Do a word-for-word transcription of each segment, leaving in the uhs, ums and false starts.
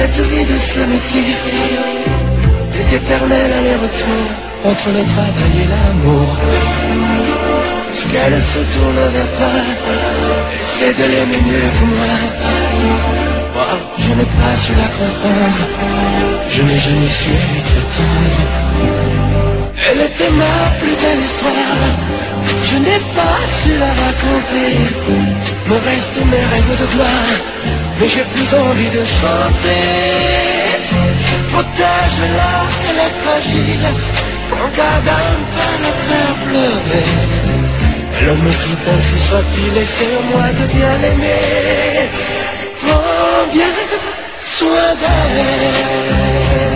cette vie de se méfier des éternels allers-retours entre le travail et l'amour. Puisqu'elle se tourne vers toi, essaie de l'aimer mieux que moi. Moi, je n'ai pas su la comprendre, je n'ai jamais su être tendre. Elle était ma plus belle histoire, je n'ai pas su la raconter. Me restent mes rêves de gloire, mais j'ai plus envie de chanter. Protège-la, elle est fragile, prends garde à ne pas la faire pleurer. Elle me quitte ainsi soit-il, et c'est à moi de bien l'aimer. Prends bien soin d'elle,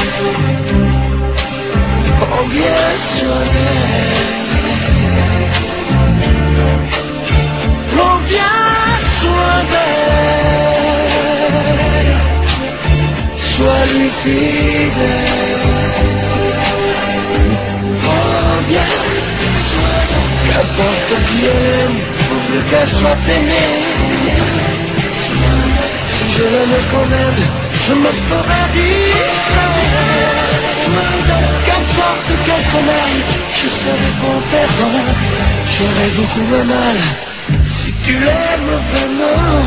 prends bien soin d'elle, prends bien soin d'elle, sois lui fidèle. Prends bien soin d'elle, qu'importe qui elle aime, pourvu qu'elle soit aimée. Si je l'aime quand même, je me ferai discret. Qu'importe qu'elle s'en aille, je serai bon perdant. J'aurai beaucoup moins mal si tu l'aimes vraiment.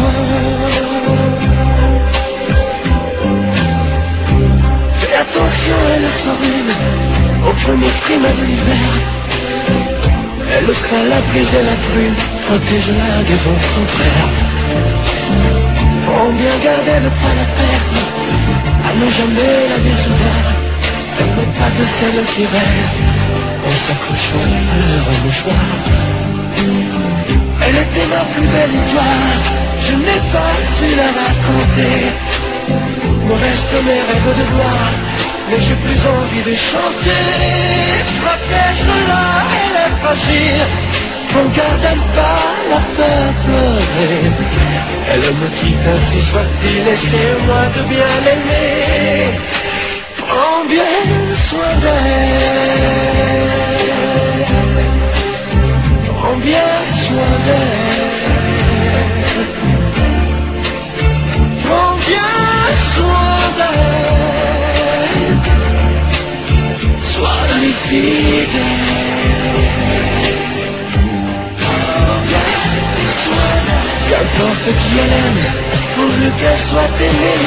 Fais attention, elle s'enrhume au premier primat de l'hiver. Elle craint la brise et la brume, protège-la des vents contraires. Prends bien garder de ne pas la perdre, à ne jamais la décevoir. Elle n'est pas de celles qui restent en s'accrochant à leur mouchoir. Elle était ma plus belle histoire, je n'ai pas su la raconter. Me restent mes rêves de gloire, mais j'ai plus envie de chanter. Protège-la, elle est fragile, prends garde à ne pas la faire pleurer. Elle me quitte ainsi soit-il, et c'est moi de bien l'aimer. Prends bien soin d'elle, prends bien soin d'elle, prends bien soin d'elle, sois lui fidèle. Prends bien soin d'elle, qu'importe qui elle aime, pourvu qu'elle soit aimée.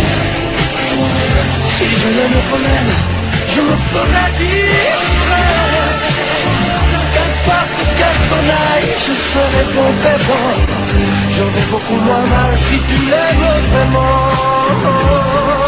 Si je l'aime quand même, je me ferai discret. Qu'importe qu'elle s'en aille, je serai bon perdant. J'aurai beaucoup moins mal si tu l'aimes vraiment.